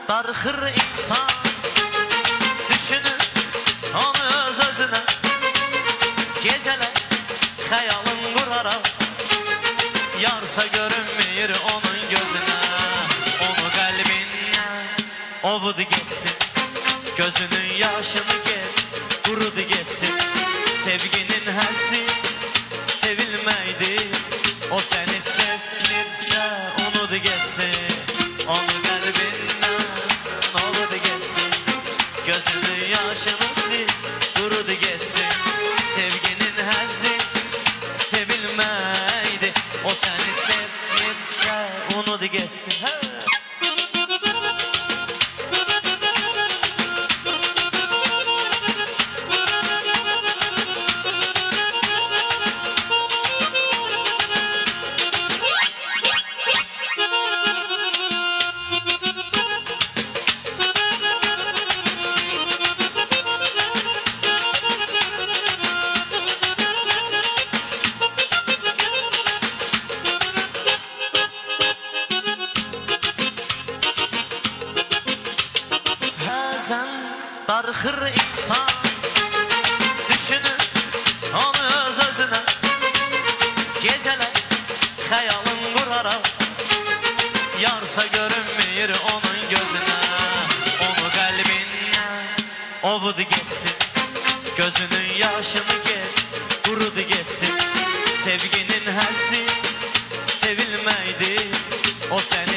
darxır insan düşünür onu öz-özünə gecələr xəyalın qurarak yarsa görünmür onun gözünə onu qəlbindən ovud getsin gözünün yaşını get qurudu getsin sevginin həzzi sevilməkdir o səni sevmirsə unud getsin onu qəlbindən ovud getsin gözünün yaşını sil qurudu getsin sevginin həzzi sevilməkdir o səni sevmirsə unud getsin darxır insan düşünür onu öz-özünə gecələr xəyalın qurarak yarsa görünmür onun gözünə onu qəlbindən ovud getsin gözünün yaşını get qurudu getsin sevginin həzzi sevilməkdir o səni